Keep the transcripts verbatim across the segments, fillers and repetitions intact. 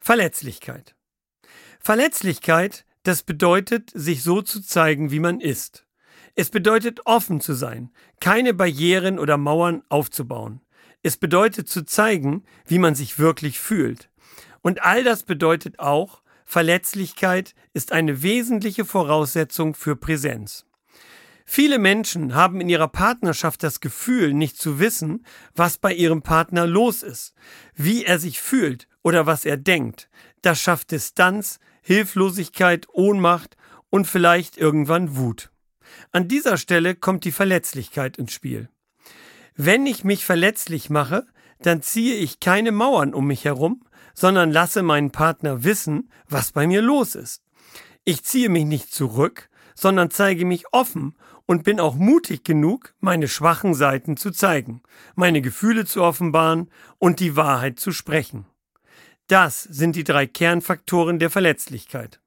Verletzlichkeit. Verletzlichkeit, das bedeutet, sich so zu zeigen, wie man ist. Es bedeutet, offen zu sein, keine Barrieren oder Mauern aufzubauen. Es bedeutet zu zeigen, wie man sich wirklich fühlt. Und all das bedeutet auch, Verletzlichkeit ist eine wesentliche Voraussetzung für Präsenz. Viele Menschen haben in ihrer Partnerschaft das Gefühl, nicht zu wissen, was bei ihrem Partner los ist, wie er sich fühlt oder was er denkt. Das schafft Distanz, Hilflosigkeit, Ohnmacht und vielleicht irgendwann Wut. An dieser Stelle kommt die Verletzlichkeit ins Spiel. Wenn ich mich verletzlich mache, dann ziehe ich keine Mauern um mich herum, sondern lasse meinen Partner wissen, was bei mir los ist. Ich ziehe mich nicht zurück, sondern zeige mich offen und bin auch mutig genug, meine schwachen Seiten zu zeigen, meine Gefühle zu offenbaren und die Wahrheit zu sprechen. Das sind die drei Kernfaktoren der Verletzlichkeit.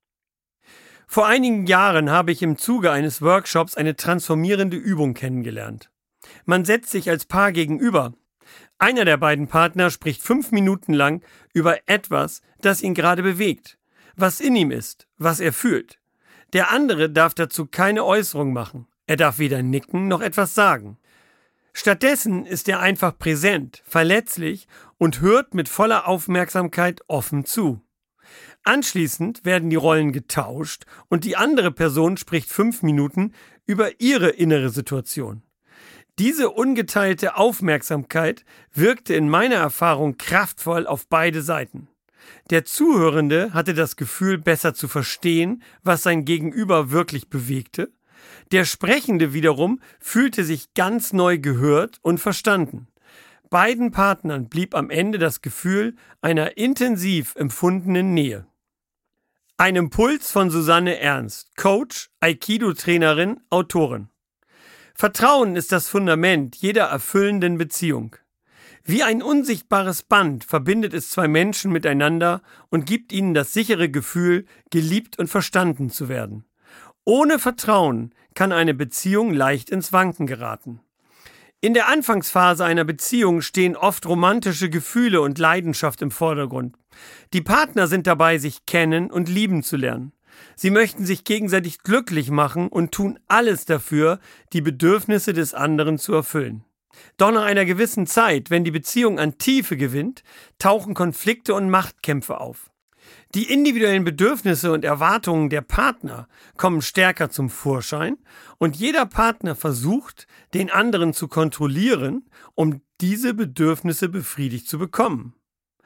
Vor einigen Jahren habe ich im Zuge eines Workshops eine transformierende Übung kennengelernt. Man setzt sich als Paar gegenüber. Einer der beiden Partner spricht fünf Minuten lang über etwas, das ihn gerade bewegt, was in ihm ist, was er fühlt. Der andere darf dazu keine Äußerung machen. Er darf weder nicken noch etwas sagen. Stattdessen ist er einfach präsent, verletzlich und hört mit voller Aufmerksamkeit offen zu. Anschließend werden die Rollen getauscht und die andere Person spricht fünf Minuten über ihre innere Situation. Diese ungeteilte Aufmerksamkeit wirkte in meiner Erfahrung kraftvoll auf beide Seiten. Der Zuhörende hatte das Gefühl, besser zu verstehen, was sein Gegenüber wirklich bewegte. Der Sprechende wiederum fühlte sich ganz neu gehört und verstanden. Beiden Partnern blieb am Ende das Gefühl einer intensiv empfundenen Nähe. Ein Impuls von Susanne Ernst, Coach, Aikido-Trainerin, Autorin. Vertrauen ist das Fundament jeder erfüllenden Beziehung. Wie ein unsichtbares Band verbindet es zwei Menschen miteinander und gibt ihnen das sichere Gefühl, geliebt und verstanden zu werden. Ohne Vertrauen kann eine Beziehung leicht ins Wanken geraten. In der Anfangsphase einer Beziehung stehen oft romantische Gefühle und Leidenschaft im Vordergrund. Die Partner sind dabei, sich kennen und lieben zu lernen. Sie möchten sich gegenseitig glücklich machen und tun alles dafür, die Bedürfnisse des anderen zu erfüllen. Doch nach einer gewissen Zeit, wenn die Beziehung an Tiefe gewinnt, tauchen Konflikte und Machtkämpfe auf. Die individuellen Bedürfnisse und Erwartungen der Partner kommen stärker zum Vorschein und jeder Partner versucht, den anderen zu kontrollieren, um diese Bedürfnisse befriedigt zu bekommen.